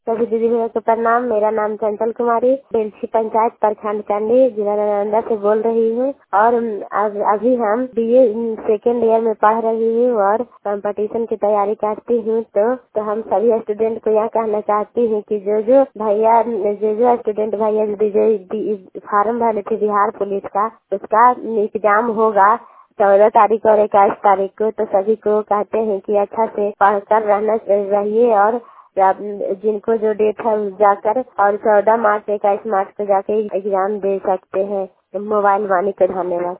सभी दीदी भैया को प्रणाम। मेरा नाम चंचल कुमारी, बेलछी पंचायत प्रखंड कंडी, जिला नालंदा से बोल रही हूँ। और अभी हम बीए सेकेंड ईयर में पढ़ रही हूँ और कंपटीशन की तैयारी करती हूँ। तो हम सभी स्टूडेंट को यह कहना चाहती हूँ कि जो स्टूडेंट भैया जो फार्म भरे थे बिहार पुलिस का, उसका एग्जाम होगा 14 तारीख और 21 तारीख को। तो सभी को कहते हैं कि अच्छा से पढ़कर रहना चाहिए और जिनको जो डेट है जाकर और 14 मार्च 21 मार्च को जाके एग्जाम दे सकते हैं। मोबाइल वाणी को धन्यवाद।